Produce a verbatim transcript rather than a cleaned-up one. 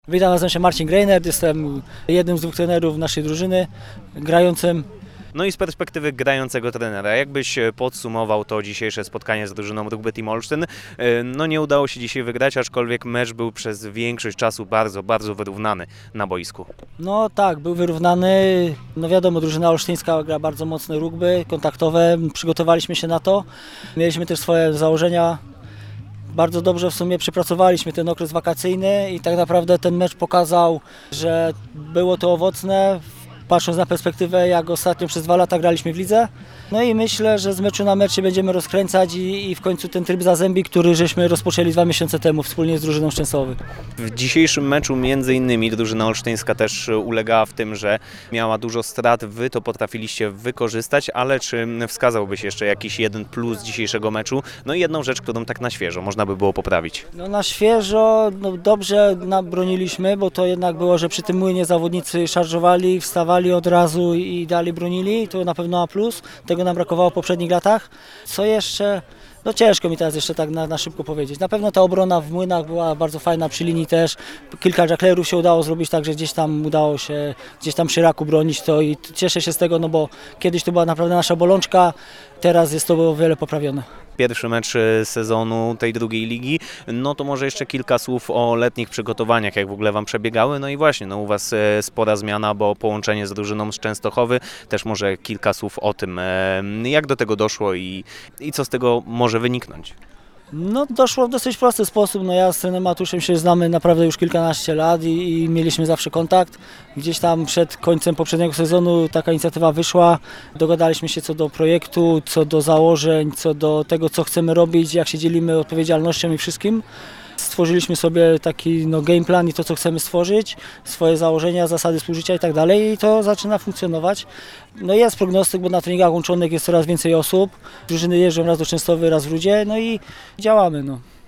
Witam, nazywam się Marcin Grejnert, jestem jednym z dwóch trenerów naszej drużyny, grającym. No i z perspektywy grającego trenera, jak byś podsumował to dzisiejsze spotkanie z drużyną Rugby Team Olsztyn? No nie udało się dzisiaj wygrać, aczkolwiek mecz był przez większość czasu bardzo, bardzo wyrównany na boisku. No tak, był wyrównany. No wiadomo, drużyna olsztyńska gra bardzo mocne rugby, kontaktowe, przygotowaliśmy się na to. Mieliśmy też swoje założenia. Bardzo dobrze w sumie przepracowaliśmy ten okres wakacyjny i tak naprawdę ten mecz pokazał, że było to owocne, patrząc na perspektywę, jak ostatnio przez dwa lata graliśmy w lidze. No i myślę, że z meczu na mecz się będziemy rozkręcać i, i w końcu ten tryb zazębi, który żeśmy rozpoczęli dwa miesiące temu wspólnie z drużyną Częstochowy. W dzisiejszym meczu między innymi drużyna olsztyńska też ulegała w tym, że miała dużo strat, wy to potrafiliście wykorzystać, ale czy wskazałbyś jeszcze jakiś jeden plus dzisiejszego meczu? No i jedną rzecz, którą tak na świeżo można by było poprawić. No na świeżo no dobrze broniliśmy, bo to jednak było, że przy tym młynie zawodnicy szarżowali, wstawali od razu i dalej bronili, to na pewno A plus. Tego nam brakowało w poprzednich latach. Co jeszcze? No ciężko mi teraz jeszcze tak na, na szybko powiedzieć. Na pewno ta obrona w młynach była bardzo fajna, przy linii też. Kilka żaklerów się udało zrobić tak, że gdzieś tam udało się gdzieś tam przy raku bronić to i cieszę się z tego, no bo kiedyś to była naprawdę nasza bolączka, teraz jest to o wiele poprawione. Pierwszy mecz sezonu tej drugiej ligi, no to może jeszcze kilka słów o letnich przygotowaniach, jak w ogóle Wam przebiegały. No i właśnie, no u Was spora zmiana, bo połączenie z drużyną z Częstochowy, też może kilka słów o tym, jak do tego doszło i, i co z tego może wyniknąć. No doszło w dosyć prosty sposób, no ja z trenerem Matuszem się znamy naprawdę już kilkanaście lat i, i mieliśmy zawsze kontakt. Gdzieś tam przed końcem poprzedniego sezonu taka inicjatywa wyszła, dogadaliśmy się co do projektu, co do założeń, co do tego, co chcemy robić, jak się dzielimy odpowiedzialnością i wszystkim. Stworzyliśmy sobie taki no, game plan i to, co chcemy stworzyć, swoje założenia, zasady współżycia i tak dalej i to zaczyna funkcjonować. No jest prognostyk, bo na treningach łączonych jest coraz więcej osób, drużyny jeżdżą raz do Częstochowy, raz w Rudzie, no i działamy. No.